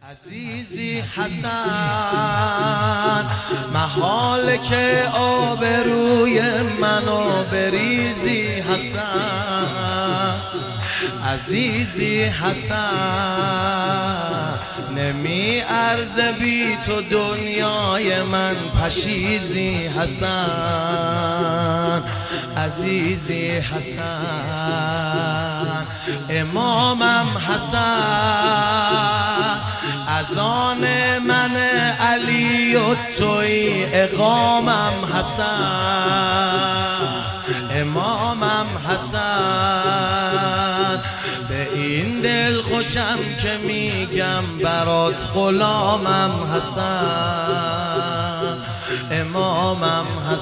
عزیزی حسن محال که آبروی منو بریزی حسن. عزیزی حسن نمی ارزه بی تو دنیای من پشیزی حسن. عزیزی حسن امامم حسن از آن من علی و توی اقامم حسن. امامم حسن به این دل خوشم که میگم برات غلامم حسن. امامم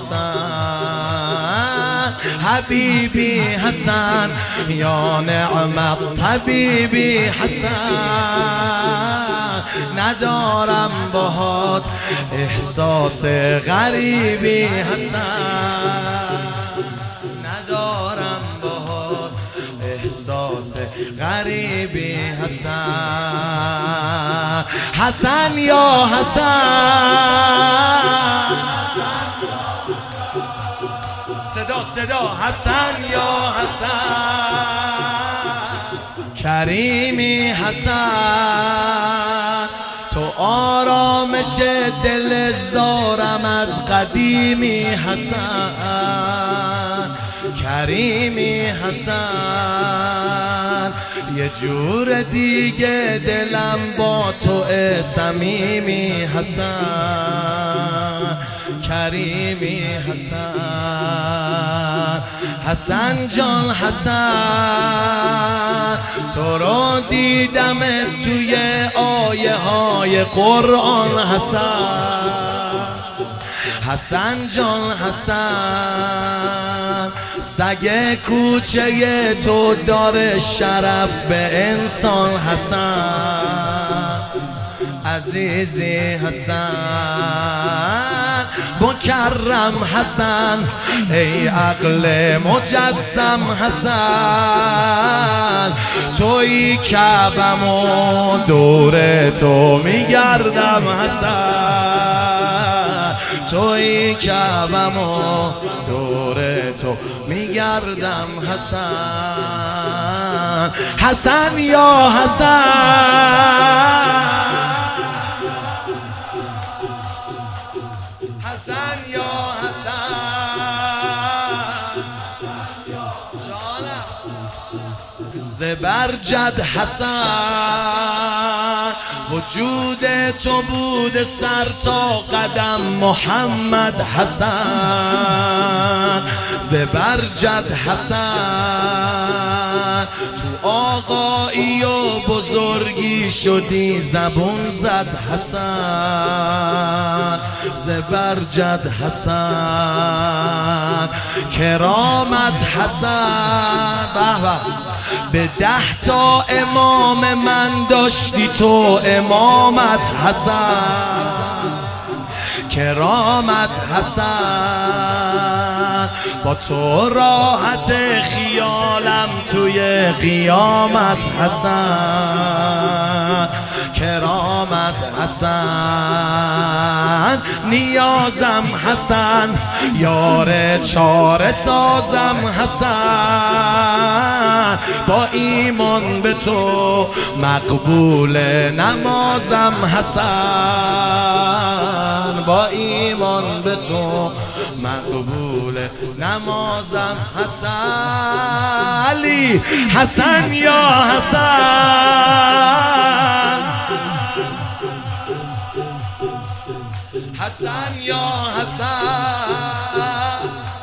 حسن حبیبی حسن یا نعمت طبیبی حسن. ندارم باهات احساس غریبی حسن. ندارم باهات احساس غریبی حسن. حسن یا حسن صدا حسن یا حسن. کریمی حسن تو آرامش دل زارم از قدیمی حسن. کریمی حسن یه جور دیگه دلم با تو صمیمی حسن. کریمی حسن حسن جان حسن تو رو دیدم توی آیه های قرآن حسن. حسن جان حسن سگ کوچه تو داره شرف به انسان حسن. عزیزی حسن مکرم حسن ای عقل مجسم حسن. توی کعبم و دور تو میگردم حسن. توی کعبم و دور تو میگردم حسن. حسن یا حسن حسن یا حسن جانم زبرجد حسن وجود تو بود سر تا قدم محمد حسن. زبرجد حسن تو آقایی و بزرگی شدی زبون زد حسن. زبرجد حسن کرامت حسن به 10 تا امام من داشتی تو امامت حسن. کرامت حسن با تو راحت خیالم توی قیامت حسن. کرامت حسن نیازم حسن یار چاره سازم حسن. با ایمان به تو مقبول نمازم حسن. با ایمان به تو مقبول نمازم حسن. علی حسن یا حسن حسن یا حسن